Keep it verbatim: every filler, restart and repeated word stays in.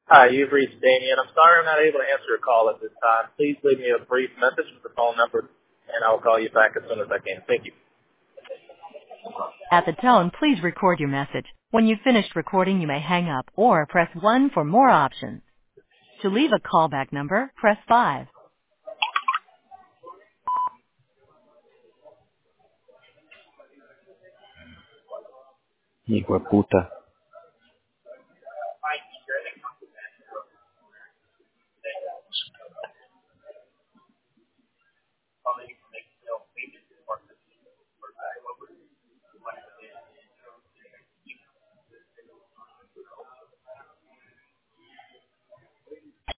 Hi, you've reached Damien. I'm sorry I'm not able to answer your call at this time. Please leave me a brief message with the phone number, and I'll call you back as soon as I can. Thank you. At the tone, please record your message. When you've finished recording, you may hang up or press one for more options. To leave a callback number, press five. Hijo de puta.